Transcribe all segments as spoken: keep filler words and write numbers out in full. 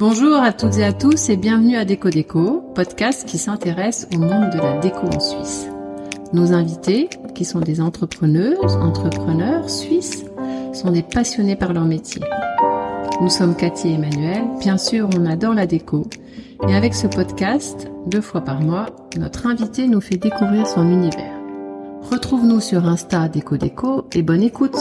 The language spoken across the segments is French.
Bonjour à toutes et à tous et bienvenue à Déco Déco, podcast qui s'intéresse au monde de la déco en Suisse. Nos invités, qui sont des entrepreneuses, entrepreneurs suisses, sont des passionnés par leur métier. Nous sommes Cathy et Emmanuel, bien sûr on adore la déco, et avec ce podcast, deux fois par mois, notre invité nous fait découvrir son univers. Retrouve-nous sur Insta Déco Déco et bonne écoute.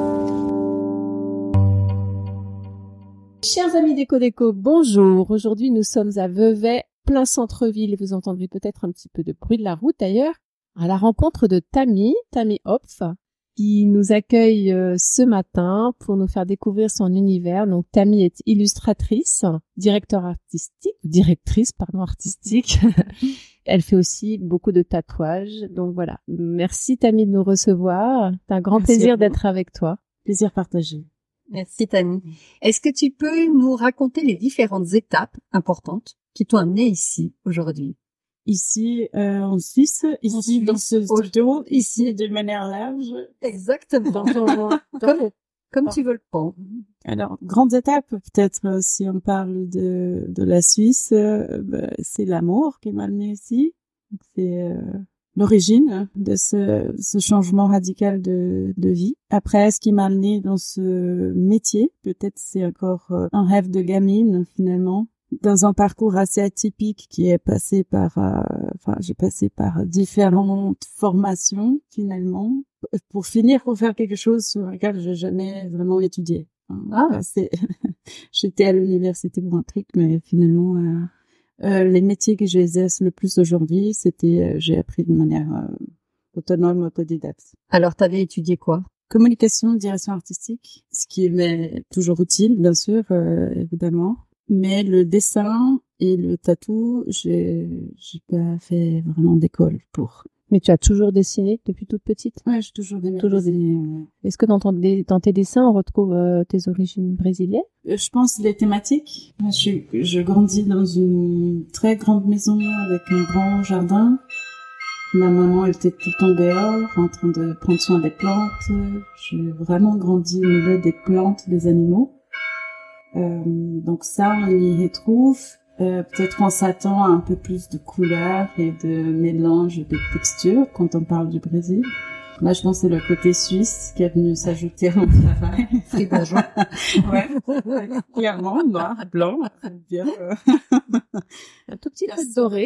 Chers amis Déco Déco, bonjour. Aujourd'hui, nous sommes à Vevey, plein centre-ville. Vous entendrez peut-être un petit peu de bruit de la route d'ailleurs. À la rencontre de Tammy, Tammy Hopf, qui nous accueille euh, ce matin pour nous faire découvrir son univers. Donc, Tammy est illustratrice, directeur artistique, directrice, pardon, artistique. Elle fait aussi beaucoup de tatouages. Donc voilà. Merci Tammy de nous recevoir. C'est un grand Merci plaisir d'être avec toi. Plaisir partagé. Merci Tammy. Est-ce que tu peux nous raconter les différentes étapes importantes qui t'ont amené ici aujourd'hui? Ici euh, en Suisse, ici en Suisse, dans ce studio, ici de manière large. Exactement. comme comme tu veux le prendre. Alors, grandes étapes, peut-être euh, si on parle de de la Suisse, euh, bah, c'est l'amour qui m'a amené ici. C'est euh, l'origine de ce, ce changement radical de, de vie. Après, ce qui m'a amené dans ce métier, peut-être c'est encore euh, un rêve de gamine finalement, dans un parcours assez atypique qui est passé par, euh, enfin, j'ai passé par différentes formations finalement, pour finir pour faire quelque chose sur lequel j'ai jamais vraiment étudié. Ah, c'est, j'étais à l'université pour un truc, mais finalement. Euh, Euh, les métiers que j'exerce le plus aujourd'hui, c'était, euh, j'ai appris de manière euh, autonome, autodidacte. Alors, t'avais étudié quoi? Communication, direction artistique, ce qui m'est toujours utile, bien sûr, euh, évidemment. Mais le dessin et le tatou, j'ai, j'ai pas fait vraiment d'école pour. Mais tu as toujours dessiné depuis toute petite? Ouais, j'ai toujours aimé toujours dessiner. Ouais. Est-ce que dans, ton, dans tes dessins, on retrouve euh, tes origines brésiliennes? Euh, je pense les thématiques. Je, je grandis dans une très grande maison avec un grand jardin. Ma maman était tout le temps dehors, en train de prendre soin des plantes. J'ai vraiment grandi au milieu des plantes, des animaux. Euh, donc ça, on y retrouve. Euh, peut-être on s'attend à un peu plus de couleurs et de mélange de textures quand on parle du Brésil. Là, je pense que c'est le côté suisse qui est venu s'ajouter à mon travail. C'est bonjour. Ouais, clairement, noir, blanc, bien. Un tout petit peu doré.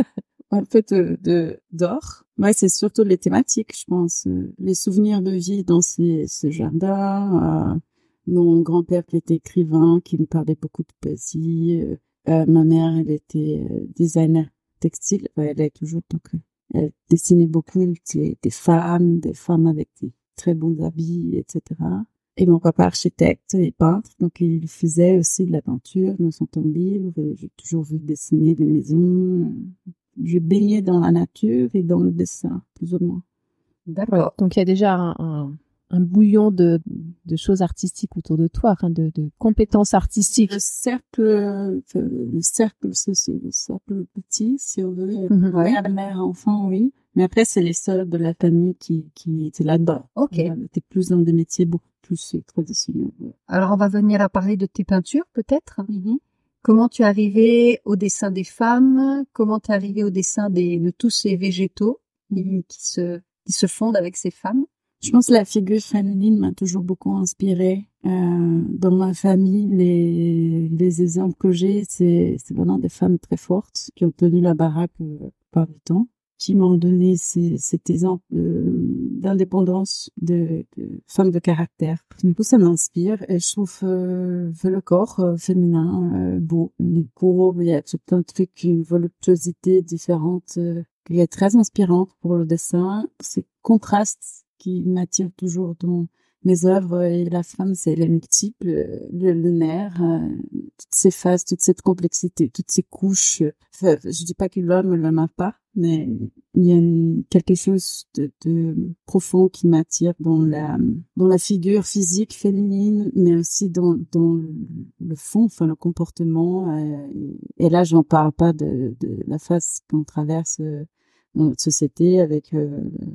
Un peu de, de d'or. Ouais, c'est surtout les thématiques, je pense. Les souvenirs de vie dans ces, ce jardin. Euh, mon grand-père qui était écrivain, qui me parlait beaucoup de poésie. Euh, Euh, ma mère, elle était euh, designer textile, enfin, elle est toujours, donc euh, elle dessinait beaucoup des, des femmes, des femmes avec des très bons habits, et cetera. Et mon papa architecte et peintre, donc il faisait aussi de la peinture dans son temps libre. J'ai toujours vu dessiner des maisons. Je baignais dans la nature et dans le dessin, plus ou moins. D'accord. Ouais, donc il y a déjà un, un, un bouillon de, de choses artistiques autour de toi, hein, de, de compétences artistiques. Le cercle, le cercle, c'est le cercle petit, si on veut. Mm-hmm. Ouais. Mère, mère, enfant, oui. Mais après, c'est les sœurs de la famille qui, qui étaient là-dedans. Ok. T'es plus dans des métiers beaucoup plus traditionnels. Alors, on va venir à parler de tes peintures, peut-être. Mm-hmm. Comment tu es arrivé au dessin des femmes? Comment tu es arrivé au dessin des, de tous ces végétaux qui, qui se, qui se fondent avec ces femmes? Je pense que la figure féminine m'a toujours beaucoup inspirée. Euh, dans ma famille, les, les exemples que j'ai, c'est, c'est vraiment des femmes très fortes qui ont tenu la baraque euh, par le temps, qui m'ont donné ces, cet exemple euh, d'indépendance, de, de femmes de caractère. Du coup, ça m'inspire et je trouve euh, le corps euh, féminin euh, beau. Les courbes, il y a tout un truc, une voluptuosité différente euh, qui est très inspirante pour le dessin. Ces contrastes qui m'attire toujours dans mes œuvres, et la femme, c'est les multiples, le lunaire, euh, toutes ces phases, toute cette complexité, toutes ces couches. Enfin, je dis pas que l'homme ne l'aime pas, mais il y a une, quelque chose de, de profond qui m'attire dans la dans la figure physique féminine, mais aussi dans dans le fond, enfin le comportement. Euh, et là, j'en parle pas de, de la phase qu'on traverse euh, dans notre société avec euh,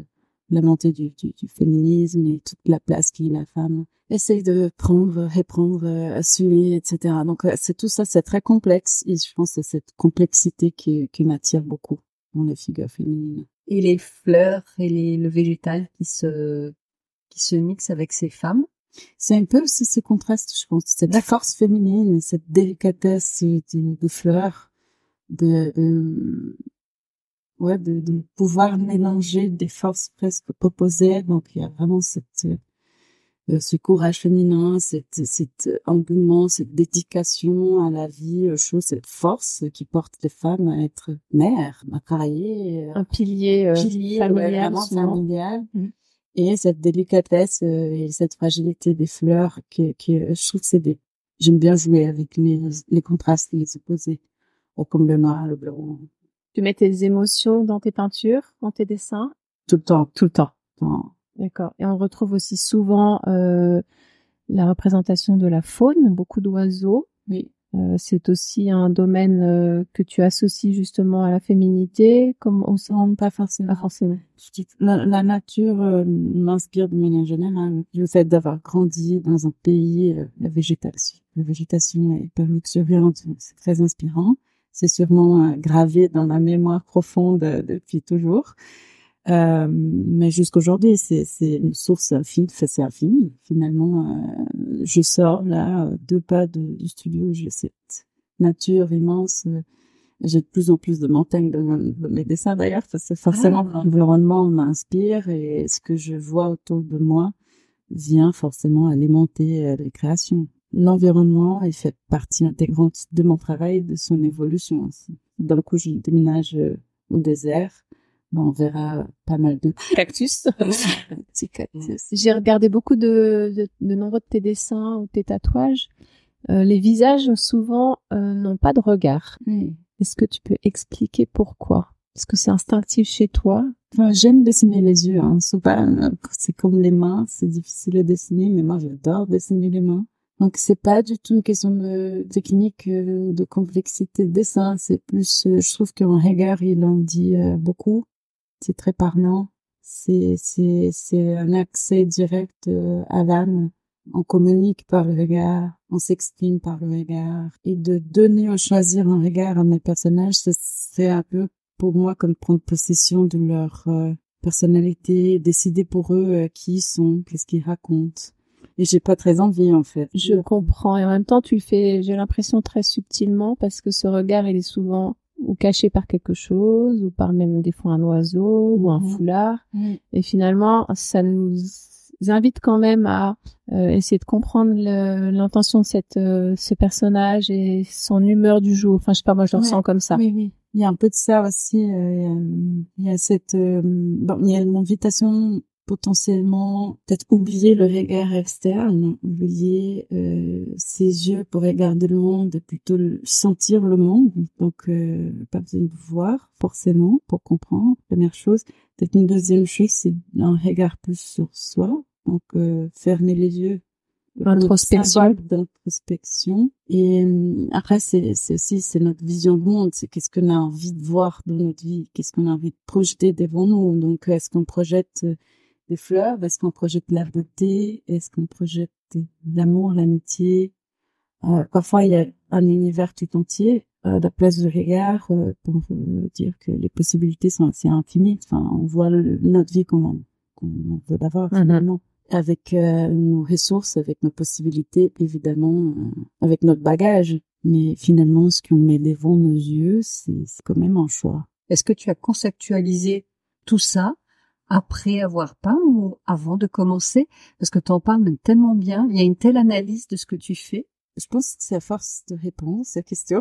la montée du, du, du féminisme et toute la place que la femme essaye de prendre, reprendre, assumer, et cetera. Donc c'est tout ça, c'est très complexe et je pense que c'est cette complexité qui, qui m'attire beaucoup dans les figures féminines. Et les fleurs et les, le végétal qui se qui se mixent avec ces femmes. C'est un peu aussi ce contraste, je pense, cette force féminine, cette délicatesse de, de fleurs, de, de ouais, de, de pouvoir mélanger des forces presque opposées. Donc il y a vraiment cette euh, ce courage féminin, cette cet engouement, cette dédication à la vie, aux choses, cette force qui porte les femmes à être mères, à travailler, un pilier, euh, pilier familial, ouais, vraiment souvent. familial. Mmh. Et cette délicatesse euh, et cette fragilité des fleurs que, que je trouve que c'est des j'aime bien jouer avec les les contrastes, les opposés, comme le noir, le blanc. Tu mets tes émotions dans tes peintures, dans tes dessins? Tout le temps, Tout le temps. tout le temps. D'accord. Et on retrouve aussi souvent euh, la représentation de la faune, beaucoup d'oiseaux. Oui. Euh, c'est aussi un domaine euh, que tu associes justement à la féminité, comme on sent Non, pas forcément. pas forcément. La, la nature euh, m'inspire de manière générale. Le fait d'avoir grandi dans un pays, euh, la végétation, la végétation est hyper luxuriante, c'est très inspirant. C'est sûrement euh, gravé dans ma mémoire profonde euh, depuis toujours. Euh, mais jusqu'aujourd'hui, c'est, c'est une source infime, c'est infini. Finalement, euh, je sors là, deux pas de, du studio, j'ai cette nature immense. J'ai de plus en plus de montagnes dans, dans mes dessins d'ailleurs, parce que forcément ah. l'environnement m'inspire et ce que je vois autour de moi vient forcément alimenter euh, les créations. L'environnement est fait partie intégrante de mon travail, de son évolution aussi. Dans le coup, je déménage euh, au désert. On verra pas mal de cactus. Petits cactus. J'ai regardé beaucoup de, de, de nombreux de tes dessins ou tes tatouages. Euh, les visages, souvent, euh, n'ont pas de regard. Oui. Est-ce que tu peux expliquer pourquoi? Est-ce que c'est instinctif chez toi? Enfin, j'aime dessiner les yeux. Hein. C'est pas, c'est comme les mains, c'est difficile à dessiner, mais moi, j'adore dessiner les mains. Donc, c'est pas du tout une question de technique, euh, de complexité de dessin. C'est plus, euh, je trouve qu'un regard, il en dit euh, beaucoup. C'est très parlant. C'est, c'est, c'est un accès direct euh, à l'âme. On communique par le regard, on s'exprime par le regard. Et de donner ou choisir un regard à mes personnages, c'est un peu pour moi comme prendre possession de leur euh, personnalité, décider pour eux euh, qui ils sont, qu'est-ce qu'ils racontent. Et j'ai pas très envie, en fait. Je comprends. Et en même temps, tu le fais, j'ai l'impression, très subtilement, parce que ce regard, il est souvent ou caché par quelque chose, ou par même des fois un oiseau, mmh. ou un foulard. Mmh. Et finalement, ça nous invite quand même à euh, essayer de comprendre le, l'intention de cette, euh, ce personnage et son humeur du jour. Enfin, je sais pas, moi, je le ouais. ressens comme ça. Oui, oui. Il y a un peu de ça aussi. Euh, il y a cette, euh, bon, il y a une invitation potentiellement peut-être oublier le regard externe, oublier euh, ses yeux pour regarder le monde, plutôt le, sentir le monde. Donc, euh, pas besoin de voir forcément pour comprendre. Première chose. Peut-être une deuxième chose, c'est un regard plus sur soi. Donc, euh, fermer les yeux. Introspection. D'introspection. Et euh, après, c'est, c'est aussi c'est notre vision du monde. C'est qu'est-ce qu'on a envie de voir dans notre vie, qu'est-ce qu'on a envie de projeter devant nous. Donc, est-ce qu'on projette des fleurs, est-ce qu'on projette la beauté, est-ce qu'on projette l'amour, l'amitié. Euh, parfois, il y a un univers tout entier euh, de place de regard euh, pour euh, dire que les possibilités sont assez infinies. Enfin, on voit le, notre vie comme on, comme on veut l'avoir mm-hmm. finalement. Avec euh, nos ressources, avec nos possibilités, évidemment, euh, avec notre bagage. Mais finalement, ce qu'on met devant nos yeux, c'est, c'est quand même un choix. Est-ce que tu as conceptualisé tout ça après avoir peint ou avant de commencer? Parce que tu en parles tellement bien, il y a une telle analyse de ce que tu fais. Je pense que c'est à force de répondre à cette question.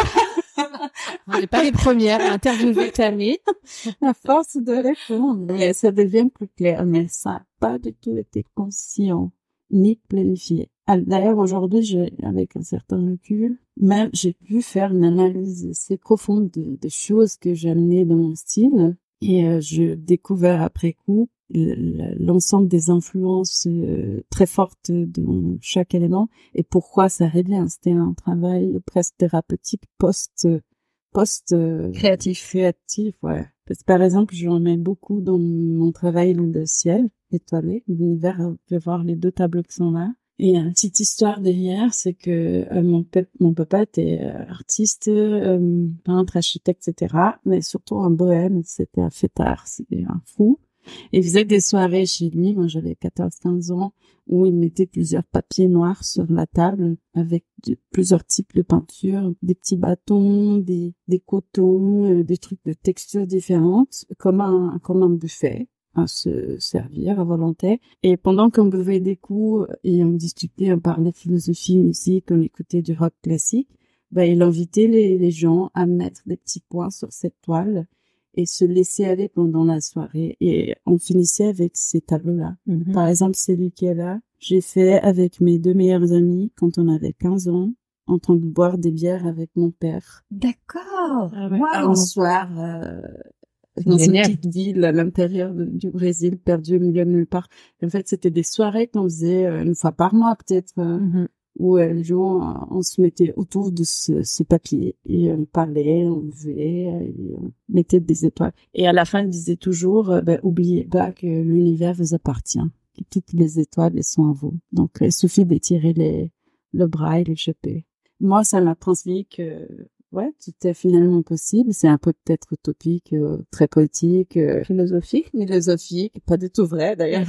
On n'est pas les premières à interviewer Tammy. À force de répondre, mais ça devient plus clair, mais ça n'a pas du tout été conscient ni planifié. D'ailleurs, aujourd'hui, je, avec un certain recul, même j'ai pu faire une analyse assez profonde de, des choses que j'ai amenées dans mon style. Et euh, je découvert après coup l'ensemble des influences euh, très fortes de chaque élément et pourquoi ça revient. C'était un travail presque thérapeutique post post euh, Créatif. créatif, ouais. Parce que, par exemple, j'en mets beaucoup dans mon travail dans le ciel étoilé, l'univers, je vais voir les deux tableaux qui sont là. Et une petite histoire derrière, c'est que euh, mon, pe- mon papa était euh, artiste, euh, peintre, architecte, et cetera. Mais surtout un bohème, c'était un fêtard, c'était un fou. Et il faisait des soirées chez lui, moi j'avais quatorze quinze ans, où il mettait plusieurs papiers noirs sur la table avec de- plusieurs types de peintures, des petits bâtons, des, des cotons, euh, des trucs de textures différentes, comme un, comme un buffet à se servir à volonté. Et pendant qu'on buvait des coups et on discutait, on parlait philosophie, musique, on écoutait du rock classique, ben, il invitait les, les gens à mettre des petits points sur cette toile et se laisser aller pendant la soirée. Et on finissait avec ces tableaux-là. Mhm. Par exemple, celui qui est là, j'ai fait avec mes deux meilleurs amis quand on avait quinze ans, en train de boire des bières avec mon père. D'accord. Ah ouais. Waouh. Un soir, euh, dans Génial. une petite ville à l'intérieur de- du Brésil, perdu au milieu de nulle part. En fait, c'était des soirées qu'on faisait euh, une fois par mois, peut-être, euh, Mhm. où euh, les gens, euh, on se mettait autour de ce, ce papier et on parlait, on buvait, euh, et on mettait des étoiles. Et à la fin, ils disaient toujours, euh, ben, oubliez pas que l'univers vous appartient, que toutes les étoiles, elles sont à vous. Donc, il suffit d'étirer les, le bras et les choper. Moi, ça m'a transmis que, ouais, tout est finalement possible. C'est un peu peut-être utopique, euh, très poétique, euh, Philosophique. philosophique, pas du tout vrai d'ailleurs.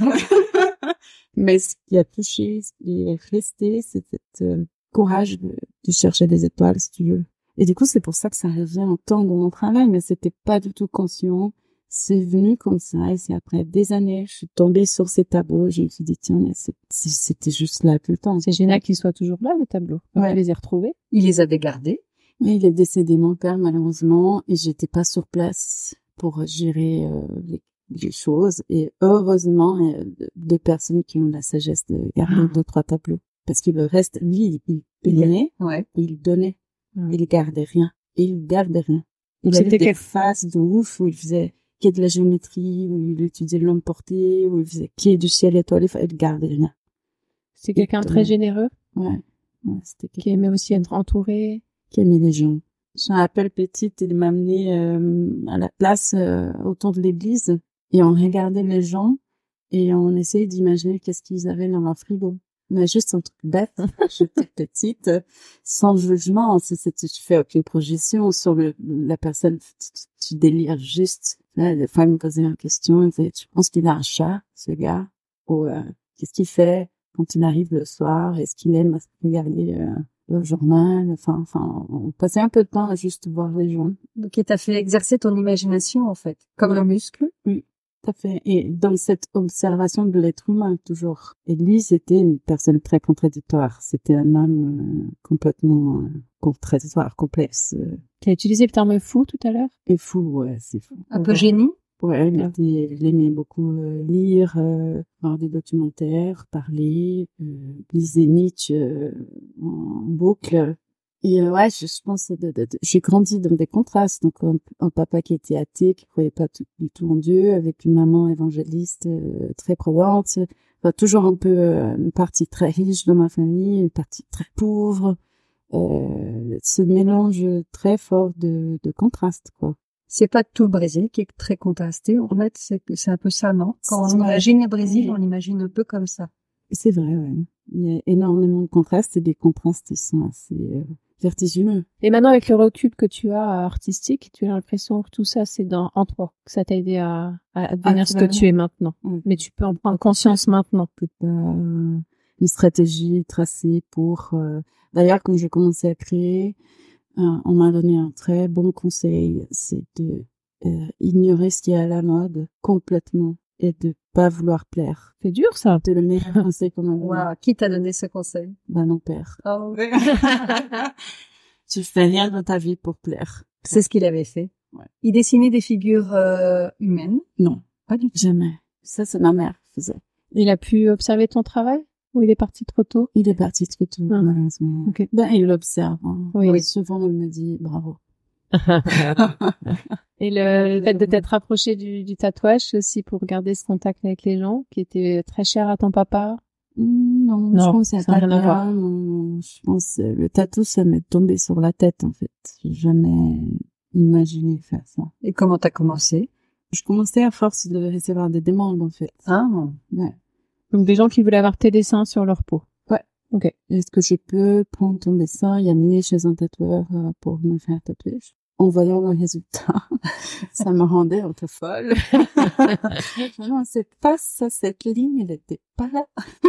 Mais ce qui a touché, ce qui est resté, c'est cette euh, courage de, de chercher des étoiles, si tu veux. Et du coup, c'est pour ça que ça revient autant dans mon travail, mais c'était pas du tout conscient. C'est venu comme ça, et c'est après des années, je suis tombée sur ces tableaux, je me suis dit, tiens, mais c'est- c'est- c'était juste là tout le temps. C'est génial qu'ils soient toujours là, les tableaux. On Ouais. peut les y retrouver. Il les avait gardés. Oui, il est décédé, mon père, malheureusement, et j'étais pas sur place pour gérer euh, les, les choses. Et heureusement, il y a deux- deux personnes qui ont la sagesse de garder deux, trois tableaux. Parce que le reste, lui, il peignait, Ouais. il donnait, Ah. il gardait rien. Et il gardait rien. Il C'était avait des quel- phases de ouf où il faisait qu'il y ait de la géométrie, où il étudiait l'homme porté, où il faisait qu'il y ait du ciel étoilé, il gardait rien. C'est quelqu'un de Et, très euh, généreux, Ouais. Ouais, c'était qui aimait aussi être entouré. qui aimait les gens. Je me rappelle petite, il m'a amené euh, à la place euh, autour de l'église et on regardait les gens et on essayait d'imaginer qu'est-ce qu'ils avaient dans leur frigo. Mais juste un truc bête, j'étais petite, sans jugement, c'est, c'est, tu fais aucune projection sur le, la personne, tu, tu, tu délires juste. Là, des fois, il me posait une question, il me disait, tu penses qu'il a un chat, ce gars? Ou euh, qu'est-ce qu'il fait quand il arrive le soir? Est-ce qu'il aime regarder euh, le journal? Enfin, enfin, on passait un peu de temps à juste voir les gens. Donc, il t'a fait exercer ton imagination, en fait. Comme Ouais. un muscle. Tout à fait. Et dans cette observation de l'être humain, toujours. Et lui, c'était une personne très contradictoire. C'était un homme euh, complètement euh, contradictoire, complexe. Euh, Tu as utilisé le terme fou tout à l'heure. et fou, ouais, c'est fou. Un peu Ouais. génie. Ouais, il, Ouais. était, il aimait beaucoup euh, lire, euh, voir des documentaires, parler, euh, lisait Nietzsche euh, en boucle. Et euh, ouais, je, je pense de, de, de- j'ai grandi dans des contrastes. Donc un, un papa qui était athée, qui croyait pas tout, du tout en Dieu, avec une maman évangéliste euh, très croyante. Enfin, toujours un peu euh, une partie très riche de ma famille, une partie très pauvre. Euh, ce mélange très fort de, de contrastes, quoi. C'est pas tout le Brésil qui est très contrasté. En fait, c'est que c'est un peu ça, non? Quand on Ouais. imagine le Brésil, on l'imagine un peu comme ça. C'est vrai, ouais. Il y a énormément de contrastes et des contrastes qui sont assez euh, vertigineux. Et maintenant, avec le recul que tu as euh, artistique, tu as l'impression que tout ça, c'est dans, en toi, que ça t'a aidé à, à devenir ce que vraiment. tu es maintenant. Ouais. Mais tu peux en prendre conscience maintenant. Que t'as euh, une stratégie tracée pour... euh, D'ailleurs, quand j'ai commencé à créer, euh, on m'a donné un très bon conseil, c'est de euh, ignorer ce qui est à la mode complètement et de pas vouloir plaire. C'est dur, ça. C'est le meilleur conseil qu'on m'a donné. Waouh, qui t'a donné ce conseil? Bah non, père. Oh. Tu fais rien dans ta vie pour plaire. C'est ce qu'il avait fait. Ouais. Il dessinait des figures euh, humaines. Non, Pas du tout. jamais. Ça, c'est ma mère qui faisait. Il a pu observer ton travail ou il est parti trop tôt? Il est parti très tôt, Ah. malheureusement. Ok. Ben, il l'observe. Hein. Oui. Oui. Souvent, il me dit bravo. Et le, le fait de t'être rapproché du, du tatouage, c'est aussi pour garder ce contact avec les gens, qui était très cher à ton papa. Mm, Non, Non, je pense que ça c'est n'a pas rien à voir. là. Non, je pense que le tatou, ça m'est tombé sur la tête, en fait. J'ai jamais imaginé faire ça. Et comment t'as commencé? Je commençais à force de recevoir des demandes, en fait. Ah, Ouais. Donc des gens qui voulaient avoir tes dessins sur leur peau. Ouais. Ok. Est-ce que je peux prendre ton dessin et amener chez un tatoueur euh, pour me faire tatouer? En voyant le résultat, ça me rendait un peu folle. Non, c'est pas ça, cette ligne, elle était pas là.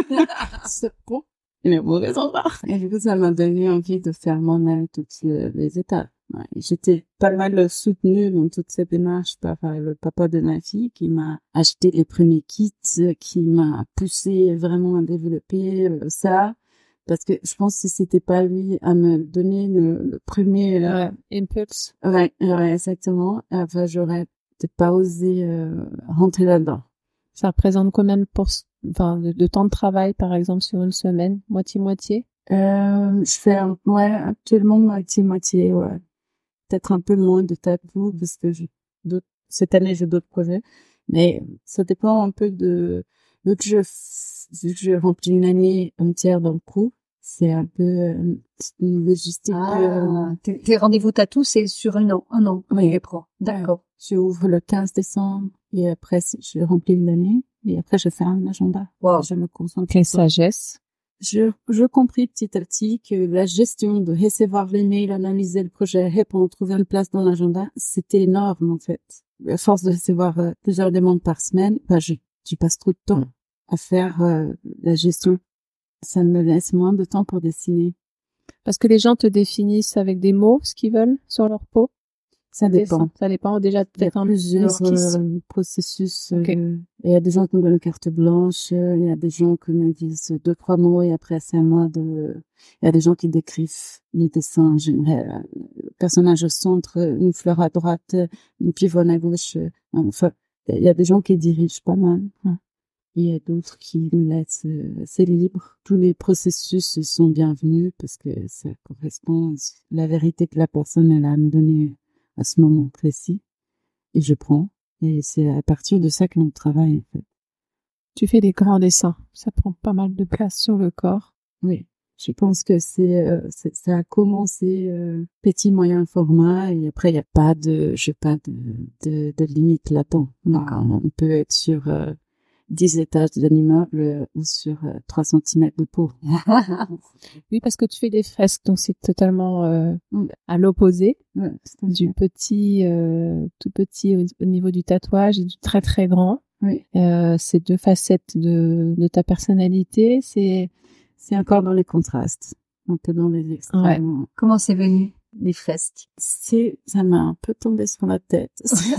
Ce pont, il est mauvais endroit. Et du coup, ça m'a donné envie de faire moi-même toutes les, les étapes. Ouais, j'étais pas mal soutenue dans toute cette démarche par le papa de ma fille qui m'a acheté les premiers kits, qui m'a poussé vraiment à développer euh, ça. Parce que je pense que si c'était pas lui à me donner le, le premier euh, Ouais. Impulse. ouais, ouais, exactement, enfin, j'aurais peut-être pas osé euh, rentrer là-dedans. Ça représente combien de, pour... enfin, de, de temps de travail, par exemple, sur une semaine? Moitié-moitié? Euh, je fais, un- ouais, actuellement moitié-moitié, ouais. Peut-être un peu moins de tatou parce que j'ai d'autres, cette année j'ai d'autres projets. Mais ça dépend un peu de, vu que je, f- vu que je remplis une année entière dans le coup, c'est un peu euh, une logistique. ah. euh, Tes, tes rendez-vous tatou, c'est sur un an, un an. Oui. Les pros. D'accord. Je ouvre le quinze décembre et après si- je remplis une année et après je fais un agenda. Wow. Je me concentre. Quelle sur- sagesse. Je, je compris petit à petit que la gestion de recevoir les mails, analyser le projet, répondre, trouver une place dans l'agenda, c'était énorme en fait. À force de recevoir euh, plusieurs demandes par semaine, bah, je, tu passes trop de temps à faire euh, la gestion. Ça me laisse moins de temps pour dessiner. Parce que les gens te définissent avec des mots, ce qu'ils veulent, sur leur peau. Ça dépend. Ça dépend déjà Il y a peut-être un plusieurs esquisse. euh, processus. euh, Ok. Il y a des gens qui me donnent carte blanche, euh, il y a des gens qui me disent deux, trois mots et après c'est à moi de... Il y a des gens qui décrivent les dessins en général. Le personnage au centre, une fleur à droite, une pivoine à gauche. euh, Enfin, il y a des gens qui dirigent pas mal. hein. Il y a d'autres qui me laissent euh, assez libre. Tous les processus sont bienvenus parce que ça correspond à la vérité que la personne elle a à me donner à ce moment précis. Et je prends. Et c'est à partir de ça que l'on travaille, en fait. Tu fais des grands dessins. Ça prend pas mal de place sur le corps. Oui. Je pense que c'est, euh, c'est ça a commencé euh, petit, moyen format et après il n'y a pas de, je sais pas, de, de, de limite là-dedans. Donc, on peut être sur euh, dix étages d'un immeuble euh, ou sur euh, trois centimètres de peau. Oui, parce que tu fais des fresques, donc c'est totalement euh, Mm. à l'opposé Ouais, c'est un du petit, euh, tout petit au, au niveau du tatouage et du très très grand. Oui. Euh, c'est deux facettes de, de ta personnalité. C'est C'est encore dans les contrastes. Un peu dans les extrêmes. Comment c'est venu, les fresques? C'est, ça m'a un peu tombé sur la tête.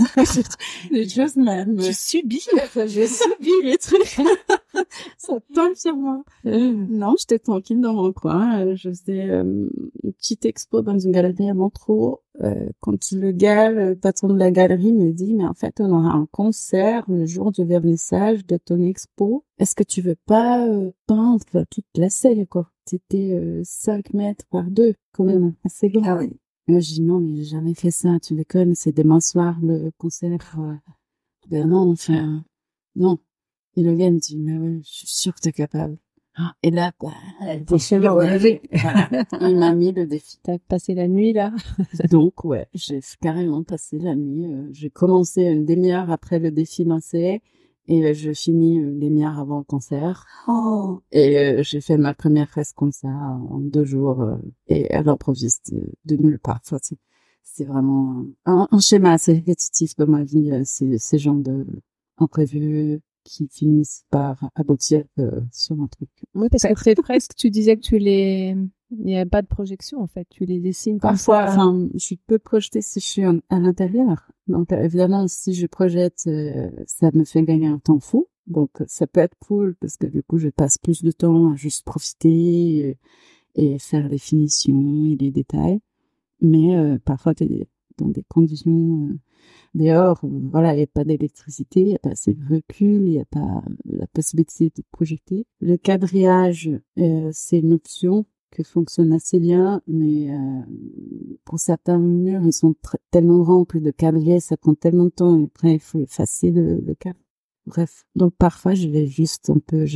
Les choses même. tu subis. J'ai subi les trucs. Ça tombe sur moi. Non, j'étais tranquille dans mon coin. Euh, Je faisais euh, une petite expo dans une galerie à Montreux. Euh, quand le gars, le patron de la galerie me dit, mais en fait, on aura un concert le jour du vernissage de ton expo. Est-ce que tu veux pas euh, peindre toute la scène, quoi? C'était euh, cinq mètres par deux, quand même, assez grand. Ah oui. Et moi, je dis, non, mais j'ai jamais fait ça, tu déconnes, c'est demain soir, le concert. euh. Ben non, enfin, non. Et le gars me dit, mais ouais, je suis sûre que t'es capable. Et là, bah, J'ai relevé. voilà. Il m'a mis le défi. T'as passé la nuit là. Donc, ouais, j'ai carrément passé la nuit. euh, J'ai commencé une demi-heure après le défi lancé et euh, je finis une demi-heure avant le concert. Oh. Et euh, j'ai fait ma première fresque comme ça en deux jours euh, et à l'improviste de, de nulle part. Enfin, c'est, c'est vraiment un, un schéma assez répétitif dans ma vie, euh, ces, ces genres de imprévus qui finissent par aboutir euh, sur un truc. Oui, parce que tes fresques, tu disais que tu les, il n'y avait pas de projection en fait. Tu les dessines comme Parfois, ça. enfin, je peux projeter si je suis en- à l'intérieur. Donc, euh, évidemment, si je projette, euh, ça me fait gagner un temps fou. Donc, ça peut être cool parce que du coup, je passe plus de temps à juste profiter et, et faire les finitions et les détails. Mais euh, parfois, t'es dans des conditions euh, dehors où, voilà, il n'y a pas d'électricité, il n'y a pas assez de recul, il n'y a pas la possibilité de projeter. Le quadrillage, euh, c'est une option qui fonctionne assez bien, mais euh, pour certains murs, ils sont tr- tellement grands que de quadriller, ça prend tellement de temps, et après, il faut effacer le, le cadre. Bref, donc parfois, je vais juste un peu, je,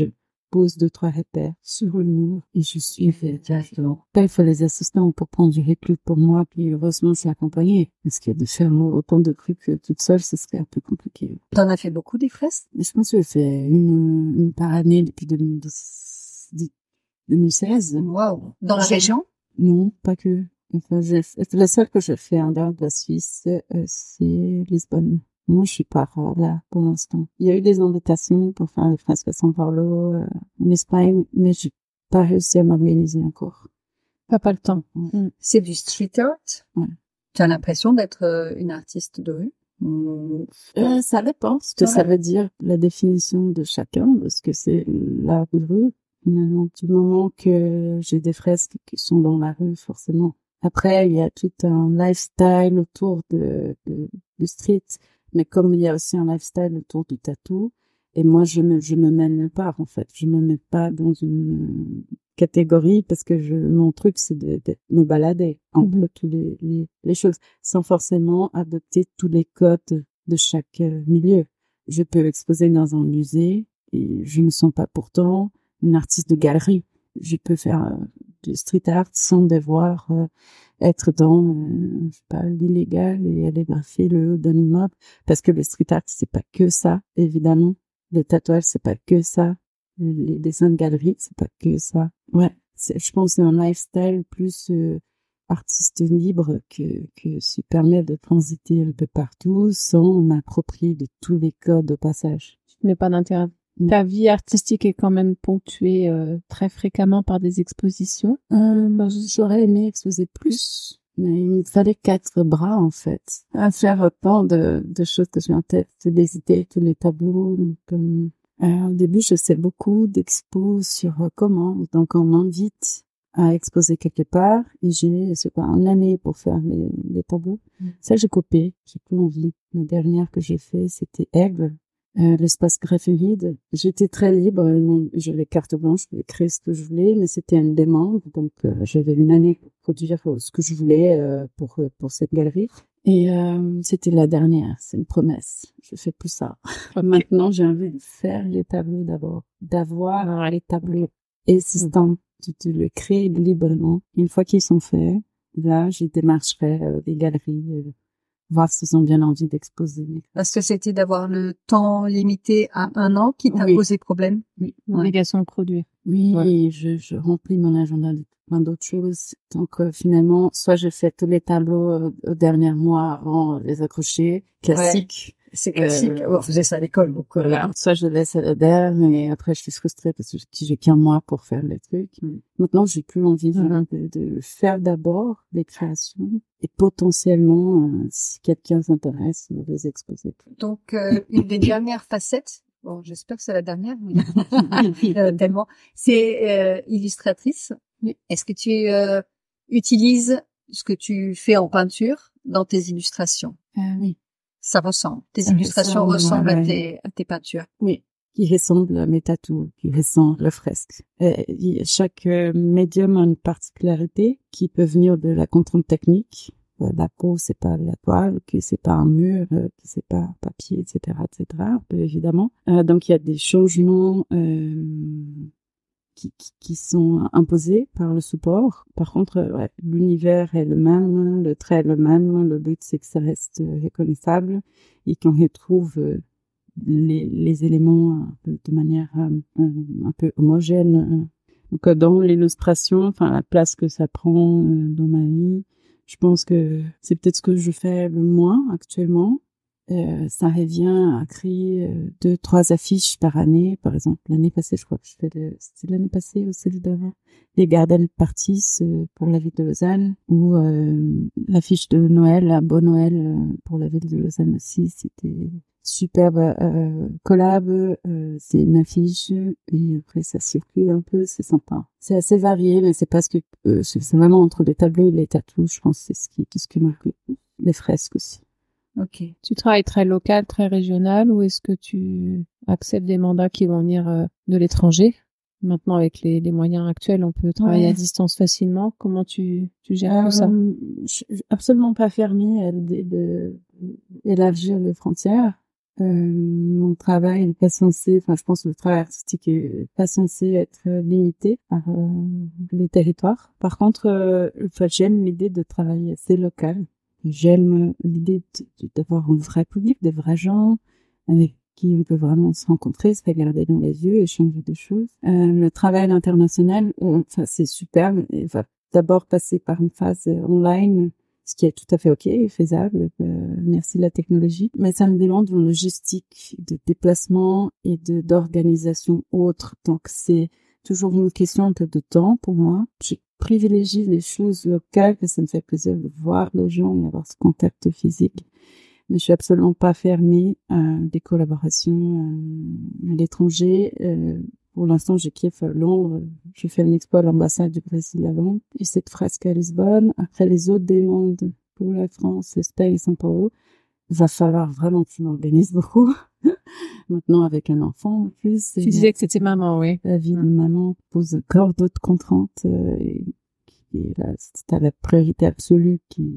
pose deux, trois repères sur le mur et je suis. Exactement. Là, il faut les assistants pour prendre du recul pour moi, puis heureusement, je suis accompagnée. Parce que de faire autant de trucs euh, toute seule, ce serait un peu compliqué. T'en as fait beaucoup des fresques? Mais je pense que j'ai fait une, une par année depuis deux mille seize. Waouh. Dans la région? Non, pas que. Enfin, j'ai fait- la seule que je fais en dehors de la Suisse, euh, c'est Lisbonne. Moi, je suis pas euh, là pour l'instant. Il y a eu des invitations pour faire les fresques à São Paulo, euh, en Espagne, mais j'ai pas réussi à m'organiser encore. Pas pas le temps. Mm. C'est du street art? Ouais. Tu as l'impression d'être euh, une artiste de rue? Mm. Euh, ça dépend ce que Ouais. ça veut dire, la définition de chacun, parce que c'est l'art de rue. Finalement, du moment que j'ai des fresques qui sont dans la rue, forcément. Après, il y a tout un lifestyle autour de, de, de street, mais comme il y a aussi un lifestyle autour du tatou, et moi, je me, je me mets nulle part, en fait. Je me mets pas dans une catégorie parce que je, mon truc, c'est de, de me balader entre Mhm. tous les, les, les choses, sans forcément adopter tous les codes de chaque euh, milieu. Je peux exposer dans un musée et je ne sens pas pourtant une artiste de galerie. Je peux faire euh, du street art sans devoir euh, être dans, euh, je sais pas, l'illégal et aller graffer le haut d'un immeuble. Parce que le street art, c'est pas que ça, évidemment. Le tatouage, c'est pas que ça. Les dessins de galerie, c'est pas que ça. Ouais, c'est, je pense que c'est un lifestyle plus euh, artiste libre que, que se permet de transiter un peu partout sans m'approprier de tous les codes au passage. Tu te mets pas d'intérêt. Mm. Ta vie artistique est quand même ponctuée euh, très fréquemment par des expositions. Euh, bah, j'aurais aimé exposer plus, mais il me fallait quatre bras, en fait, à faire autant de, de choses que j'ai en tête, des idées, tous les tableaux. Donc, euh, euh, au début, je sais beaucoup d'expos sur euh, commande, donc on m'invite à exposer quelque part, et j'ai, c'est pas, une année pour faire les, les tableaux. Mm. Ça, j'ai copié, j'ai plus envie. La dernière que j'ai fait, c'était Aigle. Euh, l'espace greffé vide. J'étais très libre, j'avais carte blanche, je pouvais créer ce que je voulais, mais c'était une demande, donc euh, j'avais une année pour produire ce que je voulais euh, pour pour cette galerie. Et euh, c'était la dernière, c'est une promesse. Je fais plus ça. Okay. Maintenant, j'ai envie de faire les tableaux d'abord, d'avoir ah, les tableaux existants, de, de le créer librement. Une fois qu'ils sont faits, là, je démarcherai euh, des galeries. Euh, voir s'ils ont bien envie d'exposer. Parce que c'était d'avoir le temps limité à un an qui t'a oui. posé problème? Oui, l'obligation ouais. de produire. Oui, ouais. Et je, je remplis mon agenda de plein d'autres choses. Donc euh, finalement, soit je fais tous les tableaux euh, au dernier mois avant les accrocher, classique. Ouais. C'est classique. Euh, on faisait ça à l'école, beaucoup. Voilà. Soit je laisse à la dernière, et après je suis frustrée parce que j'ai qu'un mois pour faire les trucs. Mm. Maintenant, j'ai plus envie mm. de, de faire d'abord les créations et potentiellement, euh, si quelqu'un s'intéresse, de les exposer. Donc, euh, une des dernières facettes, bon, j'espère que c'est la dernière, mais euh, tellement, c'est euh, illustratrice. Oui. Est-ce que tu euh, utilises ce que tu fais en peinture dans tes illustrations? euh, Oui. Ça ressemble. Tes ça illustrations ressemble, ressemblent ouais. à, tes, à tes peintures. Oui, qui ressemblent à mes tatous, qui ressemblent aux fresques. Et chaque euh, médium a une particularité qui peut venir de la contrainte technique. La peau, c'est pas la toile, que c'est pas un mur, que c'est pas un papier, et cetera, et cetera. Évidemment. Euh, donc il y a des changements euh, qui, qui, qui sont imposés par le support. Par contre, ouais, l'univers est le même, le trait est le même. Le but, c'est que ça reste reconnaissable et qu'on retrouve euh, les, les éléments un peu, de manière euh, un peu homogène. Donc, dans l'illustration, enfin, la place que ça prend euh, dans ma vie, je pense que c'est peut-être ce que je fais le moins actuellement. Euh, ça revient à créer euh, deux, trois affiches par année. Par exemple, l'année passée, je crois que je fais de, c'était l'année passée ou celle d'avant, les Garden Parties euh, pour la ville de Lausanne, ou euh, l'affiche de Noël, la Beau Noël euh, pour la ville de Lausanne aussi. C'était superbe euh, collab. Euh, c'est une affiche et après ça circule un peu, c'est sympa. C'est assez varié, mais c'est parce que euh, c'est, c'est vraiment entre les tableaux et les tatous. Je pense que c'est ce qui, ce qui marque le plus. Les fresques aussi. Ok. Tu travailles très local, très régional, ou est-ce que tu acceptes des mandats qui vont venir euh, de l'étranger? Maintenant, avec les, les moyens actuels, on peut travailler ouais. à distance facilement. Comment tu, tu gères euh, tout ça? Je suis absolument pas fermée à l'idée de, d'élargir les frontières. Euh, mon travail n'est pas censé, enfin, je pense que le travail artistique est pas censé être limité par euh, les territoires. Par contre, euh, enfin, j'aime l'idée de travailler assez local. J'aime l'idée de, d'avoir un vrai public, des vrais gens avec qui on peut vraiment se rencontrer, se regarder dans les yeux, échanger des choses. Euh, le travail à l'international, enfin, c'est super, mais il va d'abord passer par une phase online, ce qui est tout à fait ok, faisable, euh, merci la technologie. Mais ça me demande une logistique de déplacement et de d'organisation autre. Donc c'est toujours une question un peu de temps pour moi. Je privilégie les choses locales, que ça me fait plaisir de voir les gens et avoir ce contact physique. Mais je suis absolument pas fermée à des collaborations euh, à l'étranger. Euh, pour l'instant, je kiffe Londres. J'ai fait une expo à l'ambassade du Brésil à Londres et cette fresque à Lisbonne. Après, les autres demandes pour la France, l'Espagne et São Paulo. Il va falloir vraiment que je m'organise beaucoup. Maintenant, avec un enfant en plus. Tu disais que c'était maman, oui. La vie de maman pose encore d'autres contraintes. Euh, et qui est là, c'est à la priorité absolue qui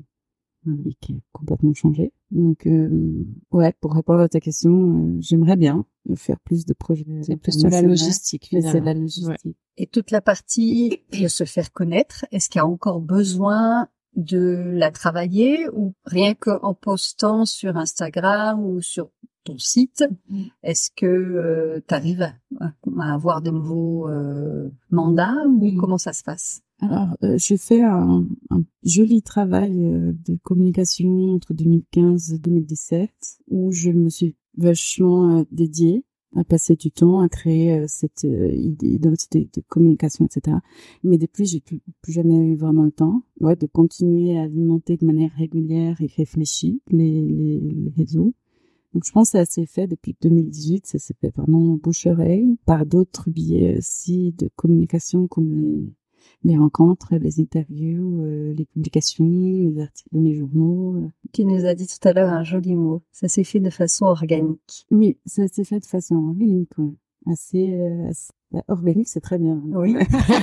et qui a complètement changé. Donc, euh, ouais, pour répondre à ta question, euh, j'aimerais bien faire plus de projets. C'est plus de la logistique, finalement. C'est la logistique. Ouais. Et toute la partie de se faire connaître, est-ce qu'il y a encore besoin de la travailler ou rien qu'en postant sur Instagram ou sur ton site, mmh. est-ce que euh, tu arrives à, à avoir de nouveaux euh, mandats ou mmh. comment ça se passe? Alors, euh, j'ai fait un, un joli travail euh, de communication entre deux mille quinze et deux mille dix-sept où je me suis vachement euh, dédiée à passer du temps à créer euh, cette euh, identité de communication, et cetera. Mais depuis, j'ai plus, plus jamais eu vraiment le temps, ouais, de continuer à alimenter de manière régulière et réfléchie les, les, les réseaux. Donc, je pense que ça s'est fait depuis deux mille dix-huit, ça s'est fait vraiment bouche-oreille par d'autres biais aussi de communication comme les les rencontres, les interviews, euh, les publications, les articles dans les journaux. Tu nous as dit tout à l'heure un joli mot. Ça s'est fait de façon organique. Oui, ça s'est fait de façon organique. Ouais. Assez, euh, assez... Bah, organique, c'est très bien. Oui.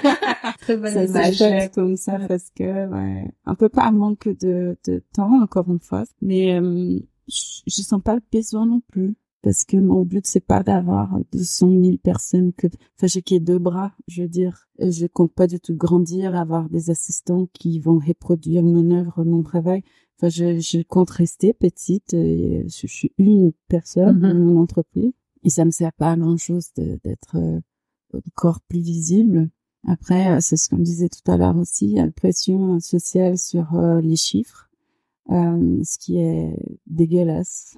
Très bonne ça image. Ça s'est comme ça parce que, ouais, un peu pas manque de, de temps, encore une fois. Mais euh, je, je sens pas le besoin non plus. Parce que mon but, c'est pas d'avoir deux cent mille personnes que, enfin, j'ai qu'il y ait deux bras, je veux dire. Et je compte pas du tout grandir, avoir des assistants qui vont reproduire mon œuvre, mon travail. Enfin, je, je compte rester petite et je, je suis une personne mm-hmm. dans mon entreprise. Et ça me sert pas à grand chose de, d'être euh, encore plus visible. Après, c'est ce qu'on disait tout à l'heure aussi, il y a une pression sociale sur euh, les chiffres. Euh, ce qui est dégueulasse.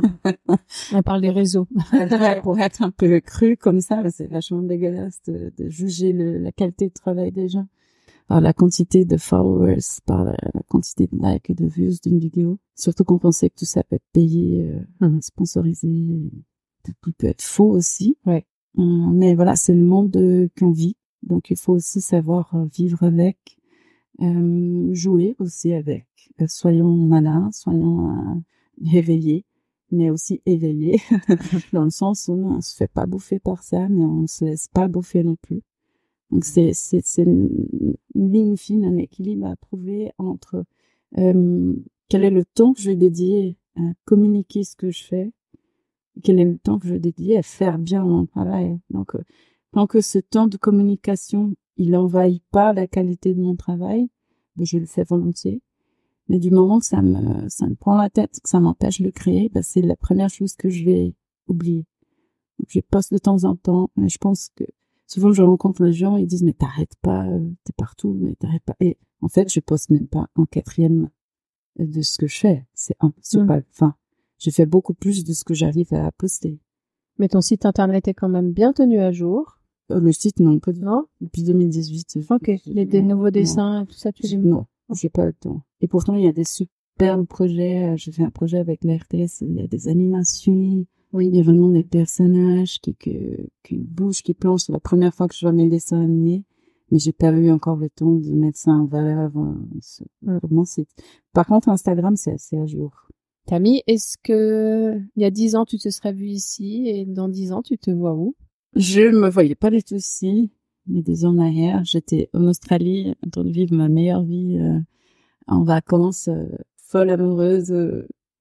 On parle des réseaux. Pour être un peu cru comme ça, c'est vachement dégueulasse de, de juger le, la qualité de travail des gens par la quantité de followers, par la, la quantité de likes et de views d'une vidéo. Surtout qu'on pensait que tout ça peut être payé, euh, mmh. sponsorisé, tout peut être faux aussi. Ouais. Euh, mais voilà, c'est le monde euh, qu'on vit, donc il faut aussi savoir euh, vivre avec. Euh, jouer aussi avec. Euh, soyons malins, soyons euh, réveillés, mais aussi éveillés, dans le sens où on se fait pas bouffer par ça, mais on se laisse pas bouffer non plus. Donc c'est c'est c'est une, une ligne fine, un équilibre à trouver entre euh, quel est le temps que je vais dédier à communiquer ce que je fais, et quel est le temps que je vais dédier à faire bien mon travail. Donc euh, tant que ce temps de communication il envahit pas la qualité de mon travail, je le fais volontiers. Mais du moment que ça me, ça me prend la tête, que ça m'empêche de créer, bah, c'est la première chose que je vais oublier. Donc, je poste de temps en temps, mais je pense que souvent je rencontre les gens, ils disent, mais t'arrêtes pas, t'es partout, mais t'arrêtes pas. Et en fait, je poste même pas un quatrième de ce que je fais. C'est un, c'est mmh. pas, enfin, je fais beaucoup plus de ce que j'arrive à poster. Mais ton site internet est quand même bien tenu à jour. Le site, non, pas du tout. Depuis deux mille dix-huit. Ok. Les des nouveaux dessins, tout ça, tu les Non, j'ai pas le temps. Et pourtant, il y a des superbes projets. J'ai fait un projet avec la R T S. Il y a des animations. Oui. Il y a vraiment des personnages qui, qui, qui bougent, qui planchent. C'est la première fois que je vois mes dessins animés. Mais j'ai pas eu encore le temps de mettre ça en valeur sur mon site. Par contre, Instagram, c'est assez à jour. Camille, est-ce que, il y a dix ans, tu te serais vue ici et dans dix ans, tu te vois où? Je me voyais pas du tout ici, mais des ans arrière, j'étais en Australie en train de vivre ma meilleure vie euh, en vacances, euh, folle amoureuse, euh,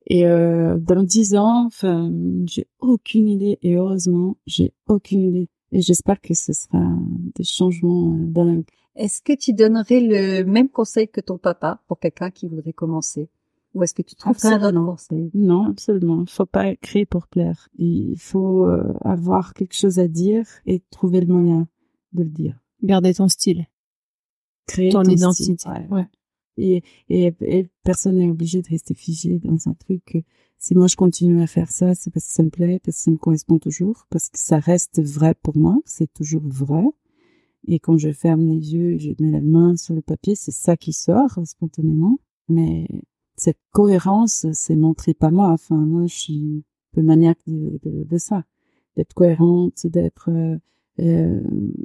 Et euh, dans dix ans, enfin, j'ai aucune idée. Et heureusement, j'ai aucune idée. Et j'espère que ce sera des changements euh, dingues. Est-ce que tu donnerais le même conseil que ton papa pour quelqu'un qui voudrait commencer? Ou est-ce que tu trouves ça un autre conseil? Non, absolument. Il faut pas créer pour plaire. Il faut euh, avoir quelque chose à dire et trouver le moyen de le dire. Garder ton style. Créer ton, ton identité. Style. Ouais. Ouais. Et, et, et personne n'est obligé de rester figé dans un truc que si moi je continue à faire ça, c'est parce que ça me plaît, parce que ça me correspond toujours, parce que ça reste vrai pour moi, c'est toujours vrai. Et quand je ferme les yeux, je mets la main sur le papier, c'est ça qui sort spontanément. Mais cette cohérence, c'est montré pas moi. Enfin, moi, je suis un peu maniaque de, de, de ça. D'être cohérente, d'être euh, euh,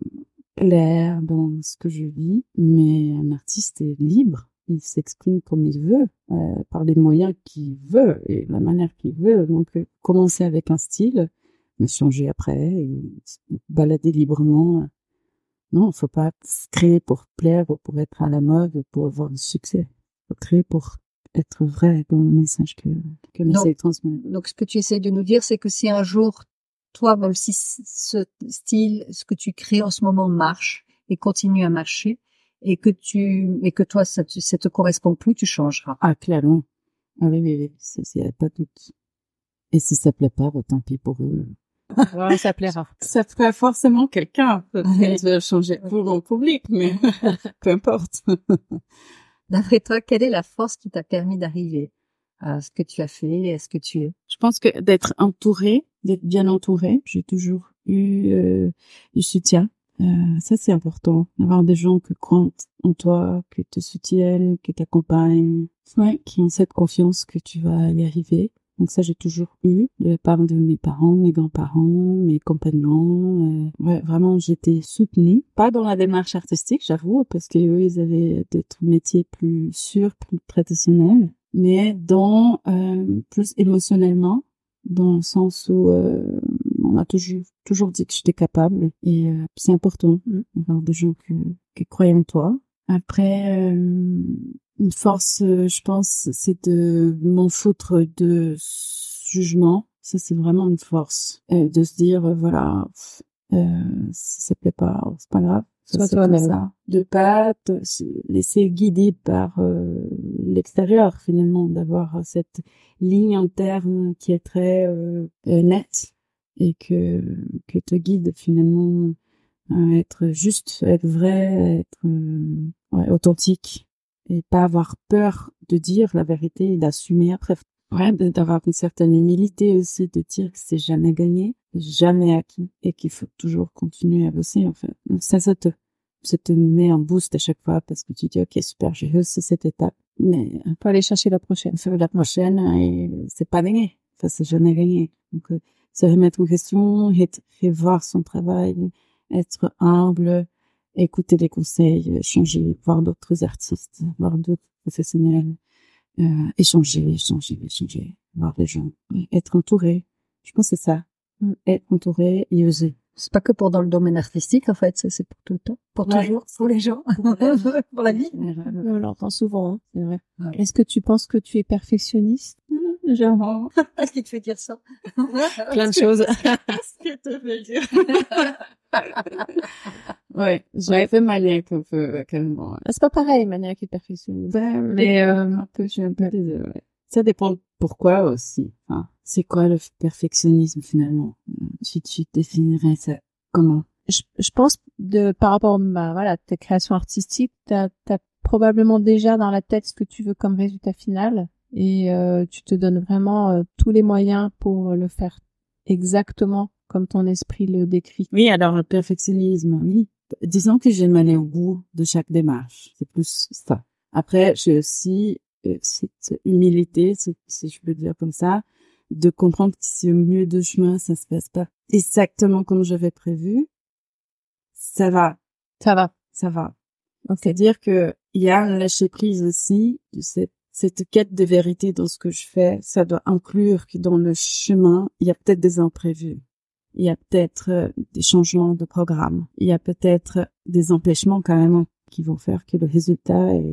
claire dans ce que je vis. Mais un artiste est libre. Il s'exprime comme il veut, euh, par les moyens qu'il veut et la manière qu'il veut. Donc, euh, commencer avec un style, mais changer après et se balader librement. Non, faut pas se créer pour plaire ou pour être à la mode ou pour avoir du succès. Faut créer pour être vrai dans le message que, que on essaie de transmettre. Donc, ce que tu essaies de nous dire, c'est que si un jour, toi, même si ce style, ce que tu crées en ce moment marche et continue à marcher, et que tu, et que toi, ça te, ça te correspond plus, tu changeras. Ah, clairement. Ah oui, oui, oui. Ça, y a pas de doute. Et si ça plaît pas, bah, tant pis pour eux. Ouais, ça plaira. Ça ferait forcément quelqu'un. Je vais changer pour mon public, mais peu importe. D'après toi, quelle est la force qui t'a permis d'arriver à ce que tu as fait, à ce que tu es? Je pense que d'être entourée, d'être bien entourée, j'ai toujours eu euh, du soutien. Euh, ça, c'est important, d'avoir des gens qui croient en toi, qui te soutiennent, qui t'accompagnent, ouais, qui ont cette confiance que tu vas y arriver. Donc ça, j'ai toujours eu de la part de mes parents, mes grands-parents, mes compagnons. Euh, ouais, vraiment, j'étais soutenue. Pas dans la démarche artistique, j'avoue, parce qu'eux, ils avaient d'autres métiers plus sûrs, plus traditionnels, mais dans euh, plus émotionnellement, dans le sens où euh, on m'a toujours toujours dit que j'étais capable et euh, c'est important d'avoir des gens qui, qui croient en toi. Après, euh, une force, euh, je pense, c'est de m'en foutre de jugement. Ça, c'est vraiment une force. Et de se dire, euh, voilà, euh, si ça plaît pas, c'est pas grave. Sois toi-même. Ça. De pas te laisser guider par euh, l'extérieur, finalement, d'avoir cette ligne interne qui est très euh, nette et que que te guide finalement à être juste, être vrai, être euh, ouais, authentique et pas avoir peur de dire la vérité et d'assumer après. Ouais, d'avoir une certaine humilité aussi, de dire que c'est jamais gagné, jamais acquis et qu'il faut toujours continuer à bosser en fait. Donc ça, ça te ça te met un boost à chaque fois parce que tu dis ok super, j'ai réussi cette étape, mais faut aller chercher la prochaine. Faut la prochaine et c'est pas gagné, enfin c'est jamais gagné. Donc euh, se remettre en question, revoir son travail, être humble, écouter les conseils, changer, voir d'autres artistes, voir d'autres professionnels, euh, échanger, échanger, échanger, voir des gens, être entouré. Je pense que c'est ça, mm. Être entouré et oser. C'est pas que pour dans le domaine artistique, en fait, c'est pour tout le temps, pour ouais. toujours, pour les gens, pour la vie. On l'entend souvent, hein, c'est vrai. Ouais. Est-ce que tu penses que tu es perfectionniste? Genre, qu'est-ce qui te fait dire ça? Plein de choses. Qu'est-ce qui te fait dire? Ouais, j'ai fait maniaque un peu, carrément. Ouais. C'est pas pareil, maniaque et perfectionniste. Ben, mais euh, un peu, j'ai un peu les deux, ouais. Ça dépend pourquoi aussi. Enfin, c'est quoi le perfectionnisme finalement? Si tu définirais ça comment? Je, je pense de par rapport à voilà tes créations artistiques, t'as t'as probablement déjà dans la tête ce que tu veux comme résultat final et euh, tu te donnes vraiment euh, tous les moyens pour le faire exactement comme ton esprit le décrit. Oui, alors le perfectionnisme, oui. Disons que j'aime aller au bout de chaque démarche. C'est plus ça. Après, j'ai aussi euh, cette humilité, si je peux dire comme ça, de comprendre que si au milieu de chemin, ça se passe pas exactement comme j'avais prévu, ça va. Ça va. Ça va. Donc, c'est-à-dire que il y a un lâcher prise aussi de cette, cette quête de vérité dans ce que je fais. Ça doit inclure que dans le chemin, il y a peut-être des imprévus. Il y a peut-être euh, des changements de programme. Il y a peut-être des empêchements carrément qui vont faire que le résultat est,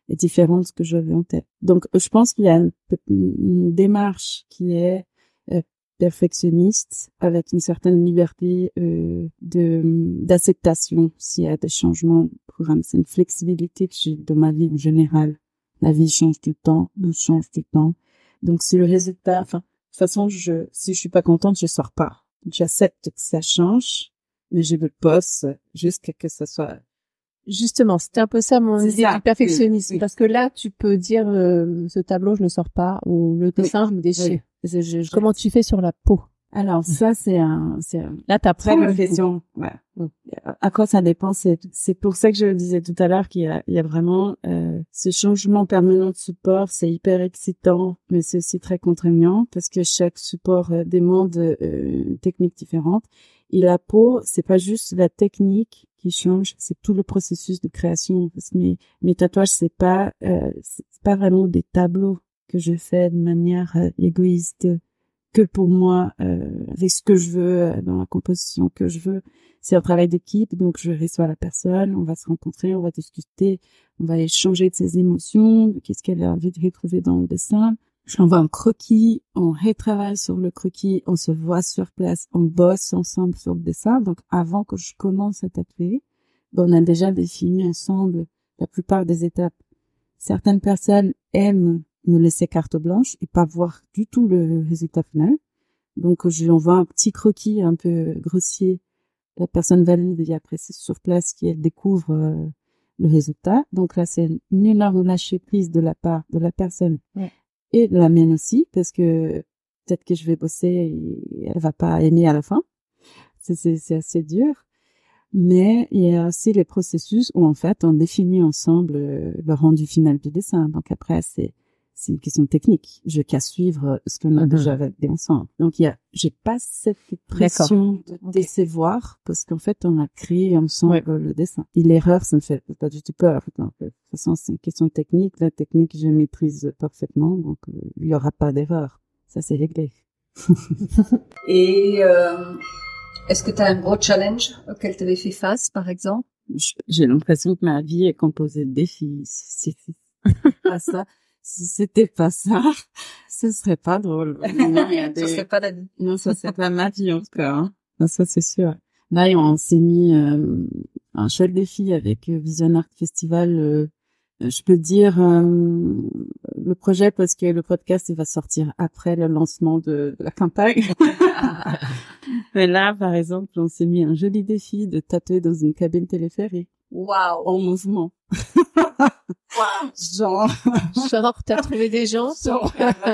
est différente de ce que j'avais en tête. Donc, je pense qu'il y a une, une démarche qui est euh, perfectionniste avec une certaine liberté euh, de d'acceptation s'il y a des changements de programme. C'est une flexibilité que j'ai dans ma vie en général. La vie change tout le temps, nous change tout le temps. Donc, si le résultat, enfin, de toute façon, je, si je suis pas contente, je sors pas. J'accepte que ça change, mais je me poste jusqu'à que ça soit. Justement, c'était un peu ça mon C'est idée ça. du perfectionnisme, Oui, oui. parce que là, tu peux dire euh, ce tableau, je ne sors pas, ou le dessin, je me déchire. Oui. Je, je, je... Comment tu fais sur la peau? Alors, ça, c'est un, c'est un... Là, t'as Très pas bonne question. Ouais. À quoi ça dépend? C'est, c'est pour ça que je le disais tout à l'heure qu'il y a, il y a vraiment euh, ce changement permanent de support. C'est hyper excitant, mais c'est aussi très contraignant parce que chaque support euh, demande euh, une technique différente. Et la peau, c'est pas juste la technique qui change, c'est tout le processus de création. Parce que mes, mes tatouages, c'est pas, euh, c'est pas vraiment des tableaux que je fais de manière euh, égoïste. Que pour moi, euh, avec ce que je veux, euh, dans la composition que je veux. C'est un travail d'équipe, donc je reçois la personne, on va se rencontrer, on va discuter, on va échanger de ses émotions, de qu'est-ce qu'elle a envie de retrouver dans le dessin. J'envoie un croquis, on retravaille sur le croquis, on se voit sur place, on bosse ensemble sur le dessin. Donc avant que je commence à tatouer, ben, on a déjà défini ensemble la plupart des étapes. Certaines personnes aiment me laisser carte blanche et pas voir du tout le résultat final. Donc, je lui envoie un petit croquis un peu grossier. La personne valide et après, c'est sur place qu'elle découvre euh, le résultat. Donc là, c'est une énorme lâcher prise de la part de la personne ouais. et de la mienne aussi, parce que peut-être que je vais bosser et elle va pas aimer à la fin. C'est, c'est, c'est assez dur. Mais il y a aussi les processus où, en fait, on définit ensemble euh, le rendu final du dessin. Donc après, c'est c'est une question technique. Je qu'à suivre ce qu'on a mm-hmm. déjà fait ensemble. Donc il y a, j'ai pas cette pression de okay. décevoir parce qu'en fait on a créé ensemble ouais. le dessin. Et l'erreur, ça me fait pas du tout peur. Donc, de toute façon, c'est une question technique. La technique, je maîtrise parfaitement, donc euh, il y aura pas d'erreur. Ça c'est réglé. Et euh, est-ce que tu as un gros challenge auquel tu avais fait face, par exemple? J'ai l'impression que ma vie est composée de défis. C'est, c'est pas ça. Si c'était pas ça, ce serait pas drôle. Non, il y a des... Ça serait pas la vie. Non, ça serait pas ma vie en tout cas. Hein. Non, ça c'est sûr. Là, on s'est mis euh, un chouette défi avec Vision Art Festival. Euh, je peux dire euh, le projet parce que le podcast il va sortir après le lancement de, de la campagne. Mais là, par exemple, on s'est mis un joli défi de tatouer dans une cabine téléphérique. Waouh, en mouvement. Wow. Genre, genre, t'as trouvé des gens. Genre,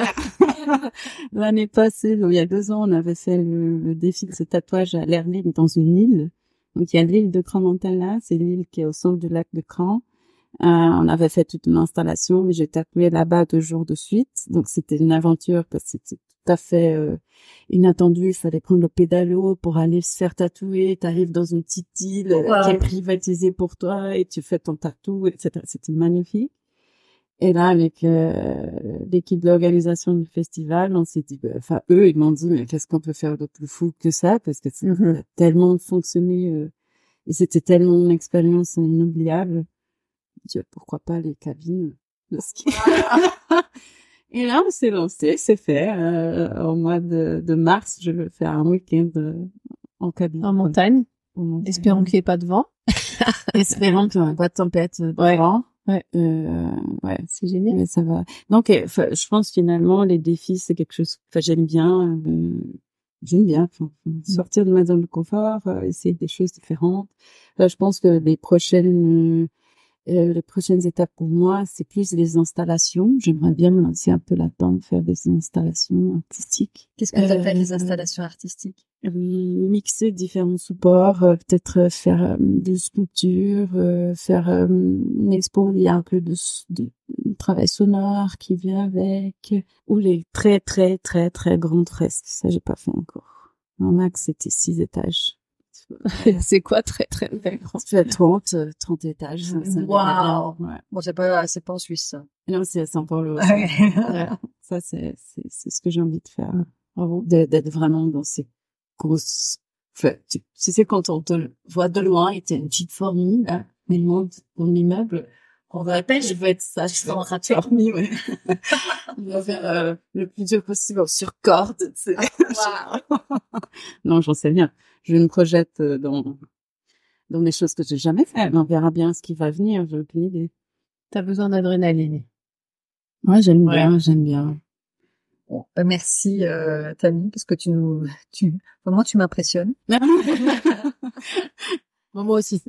l'année passée, il y a deux ans, on avait fait le, le défi de ce tatouage à l'Erling dans une île. Donc, il y a l'île de Crans-Montana, c'est l'île qui est au centre du lac de Crans. Euh, on avait fait toute une installation, mais j'ai tatoué là-bas deux jours de suite. Donc, c'était une aventure parce que c'était tout à fait euh, inattendu. Il fallait prendre le pédalo pour aller se faire tatouer. T'arrives dans une petite île wow. qui est privatisée pour toi et tu fais ton tatou, et cetera. C'était magnifique. Et là, avec euh, l'équipe de l'organisation du festival, on s'est dit, enfin, bah, eux, ils m'ont dit, mais qu'est-ce qu'on peut faire de plus fou que ça? Parce que ça mm-hmm. a tellement fonctionné euh, et c'était tellement une expérience inoubliable. Je dis, pourquoi pas les cabines de ski? Et là, on s'est lancé, c'est fait. Euh, au mois de, de mars, je vais faire un week-end euh, en cabine. En montagne. En montagne. Espérons qu'il n'y ait pas de vent. Espérons qu'il n'y ait pas de tempête de ouais. vent. Ouais. Euh, ouais. C'est génial. Mais ça va. Donc, je pense finalement, les défis, c'est quelque chose que j'aime bien. Euh, j'aime bien. Enfin, sortir de ma zone de confort, euh, essayer des choses différentes. Là, je pense que les prochaines... Euh, Euh, les prochaines étapes pour moi, c'est plus les installations. J'aimerais bien me lancer un peu là-dedans, faire des installations artistiques. Qu'est-ce que tu appelles euh, les installations artistiques? euh, Mixer différents supports, euh, peut-être faire euh, des sculptures, euh, faire euh, une expo où il y a un peu de, de, de travail sonore qui vient avec, ou les très très très très grandes fresques. Ça, j'ai pas fait encore. En max, c'était six étages. C'est quoi très très très grand? Ça fait trente, trente étages. Waouh! Ouais. Bon, c'est pas, c'est pas en Suisse, ça. Non, c'est à São Paulo. Ouais. Ça, c'est, c'est, c'est ce que j'ai envie de faire. Bravo. De, d'être vraiment dans ces grosses, enfin, tu, tu sais, quand on te voit de loin et t'es une petite fourmi, là, mais le monde, dans l'immeuble, On me rappelle, je veux être sage sans ratourner, ouais. Je veux faire euh, le plus dur possible sur corde, tu sais. Wow. Non, j'en sais rien. Je me projette dans dans des choses que j'ai jamais fait. On verra bien ce qui va venir, j'ai aucune idée. T'as besoin d'adrénaline. Ouais, j'aime ouais. bien, j'aime bien. Bon, bah merci euh, Tammy, parce que tu nous, tu vraiment tu m'impressionnes. Bon, moi aussi.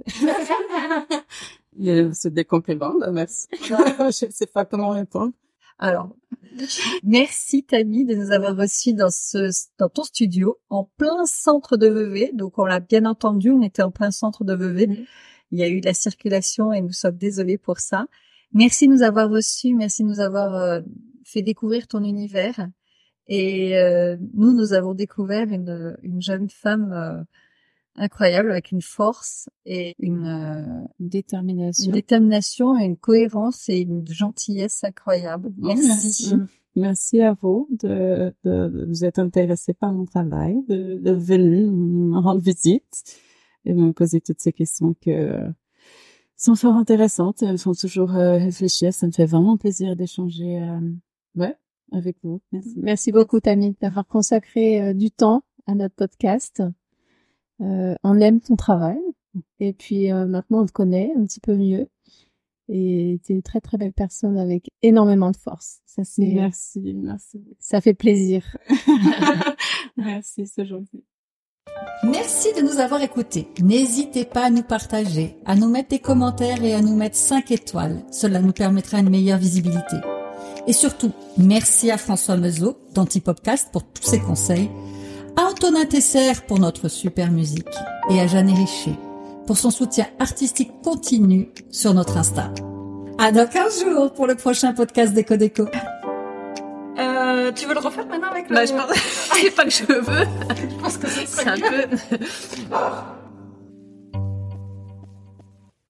C'est des compliments, bah merci. Je ne sais pas comment répondre. Alors, merci Tammy de nous avoir reçus dans ce dans ton studio en plein centre de Vevey. Donc on l'a bien entendu, on était en plein centre de Vevey. Mmh. Il y a eu de la circulation et nous sommes désolés pour ça. Merci de nous avoir reçus, merci de nous avoir euh, fait découvrir ton univers. Et euh, nous, nous avons découvert une une jeune femme euh, incroyable avec une force et une, euh, détermination, une détermination et une cohérence et une gentillesse incroyable. Merci. Merci, Merci à vous de, de, de vous être intéressé par mon travail, de, de venir me rendre visite et me poser toutes ces questions que sont fort intéressantes. Elles font toujours euh, réfléchir. Ça me fait vraiment plaisir d'échanger, euh, ouais, avec vous. Merci. Merci beaucoup, Tammy, d'avoir consacré euh, du temps à notre podcast. Euh, on aime ton travail et puis euh, maintenant on te connaît un petit peu mieux et t'es une très très belle personne avec énormément de force. Ça c'est merci, merci. Ça fait plaisir. Merci, c'est gentil. Merci de nous avoir écoutés. N'hésitez pas à nous partager, à nous mettre des commentaires et à nous mettre cinq étoiles. Cela nous permettra une meilleure visibilité. Et surtout, merci à François Meuseau d'Antipopcast pour tous ses conseils, à Antonin Tesser pour notre super musique et à Jeanne Richer pour son soutien artistique continu sur notre Insta. À dans quinze jours pour le prochain podcast Déco Déco. Euh, tu veux le refaire maintenant avec le... Bah, je pense... c'est pas que je veux. Je pense que c'est un peu...